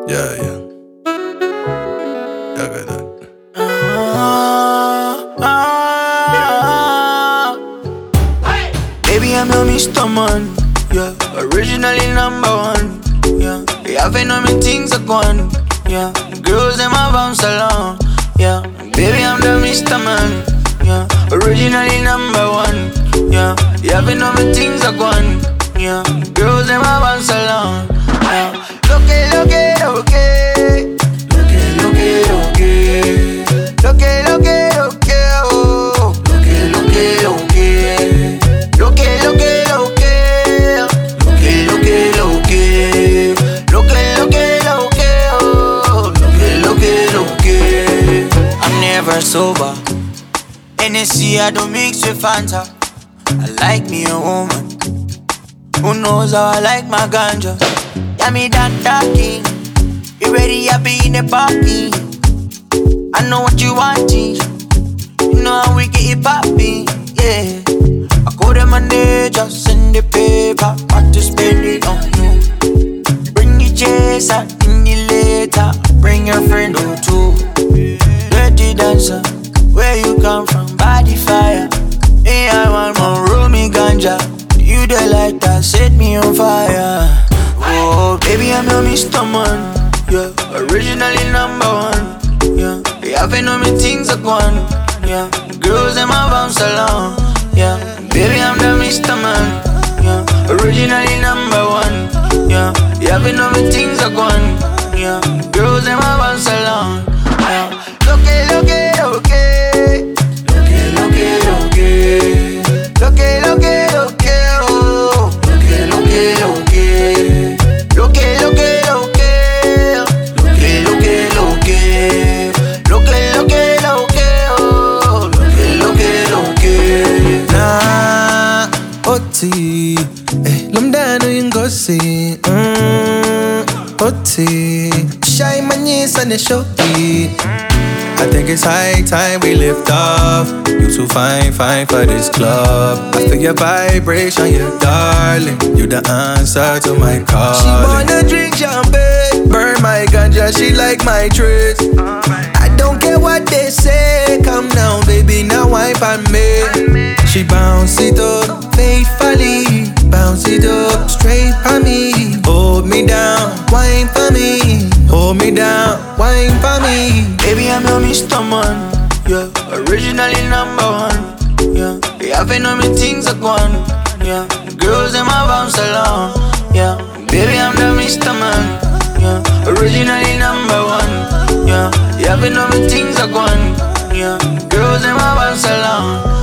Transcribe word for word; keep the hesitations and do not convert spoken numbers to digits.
Yeah, yeah. Yeah, got that. Ah, ah. Baby, I'm your Mister Man. Yeah, originally number one. Yeah, you haven't know me things are gone. Yeah, the girls in my bounce along. Yeah, baby, I'm the Mister Man. Yeah, originally number one. Yeah, you haven't know me things are gone. Yeah, the girls in my bounce along. Yeah, look it, look it, okay. Look it, look it, okay. Look it, look it, okay. Oh, look it, look it, okay. Look it, look it, okay. Look it, look it, okay. Look it, look it, okay. Oh, look it, look it, okay. I'm never sober. N S C I don't mix with Fanta. I like me a woman who knows how I like my ganja. Yeah, me that talking. You ready? I be in the party. I know what you wanting. You know how we get it popping. Yeah. I call them Monday, just send the paper. Got to spend it on you. Bring the chase out in the later. Bring your friend or two. Dirty dancer, where you come from? Body fire. Hey, I want more roomy ganja. You the light that set me on fire. Oh, baby, I'm your Mister Man. Yeah, originally number one. Yeah, you haven't know me things are gone. Yeah, the girls in my bounce along. Yeah, baby, I'm the Mister Man. Yeah, originally number one. Yeah, you haven't know me things are gone. Yeah, the girls in my bounce along. Yeah, look it, look it, okay. Look it, look it, okay. Look it, look it, okay. Oh, look it, look it, okay. Look it, look it, okay. Look it, look it, okay. Look it, look it, okay. Oh, look it, look it, okay. Nah, Oti, eh, lumdano yung gosi, mm, Oti, shy manis and the shoki. I think it's high time we lift off. You too fine, fine for this club. I feel your vibration, you darling. You the answer to my call. She wanna drink champagne, burn my ganja, she like my trace. I don't care what they say, come now, baby, now wipe on me. She bounce it up, faithfully, bounce it up, straight for me. Hold me down, wine for me. Hold me down, wine for me. Baby, I'm your Mister Man. Yeah, originally number one. Yeah, you haven't know me things are gone. Yeah, the girls in my bounce along. Yeah, baby, I'm the Mister Man. Yeah, originally number one. Yeah, you haven't know me things are gone. Yeah, the girls in my bounce along.